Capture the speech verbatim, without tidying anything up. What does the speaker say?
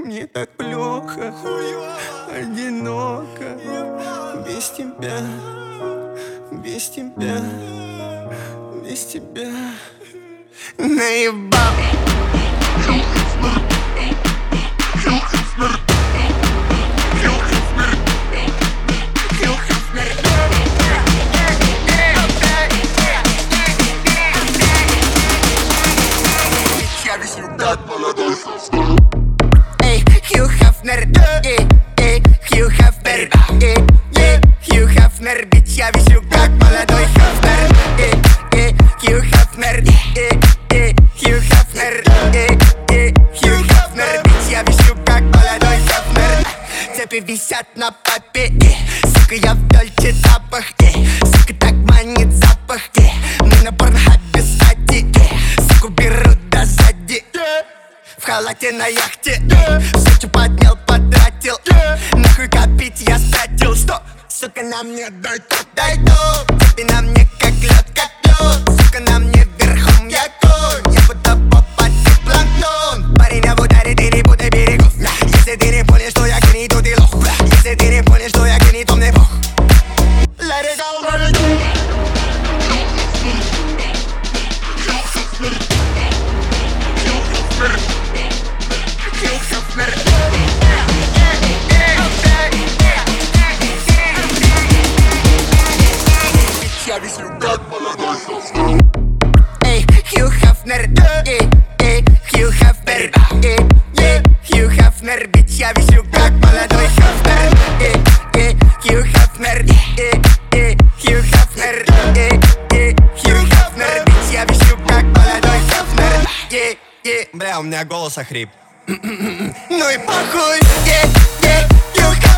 Мне так плохо, одиноко, без тебя, без тебя, без тебя. Наебал. Эй, Хью Хафнер, эй, эй, Хью Хафнер, эй, эй, Хью Хафнер, бич, я висю как молодой Хафнер, эй, эй, Хью Хафнер, эй, эй, Хью Хафнер, эй, эй, Хью Хафнер, бич, я висю как молодой Хафнер. Цепи висят на попе, сука, я в дольче запах, сука, так манит запах, мы на порнхабе стати, суку берут до сзади. В халате на яхте, Сочи поднял, потратил, нахуй копить я стратил. Что, сука, на мне дай тут, дай тут. Цепи на мне как лед, как лед. Сука, на мне верхом я конь. Я будто попасть в планктон. Парень, я в ударе, ты не буду берегов. Если ты не понял, что я гений, то ты лох. Если ты не понял, что я гений, то мне бог. Let it go, let it go. Эй, Хью Хафнер, эй, эй, Хью Хафнер, эй, эй, Хью Хафнер, бич, я висю как молодой Хафнер, эй, эй, Хью Хафнер, эй, эй, Хью Хафнер, эй, эй, Хью Хафнер, бич, я висю как молодой Хафнер, эй, эй. Бля, у меня голос охрип. Ну и похуй, эй, эй, Хью Хафнер.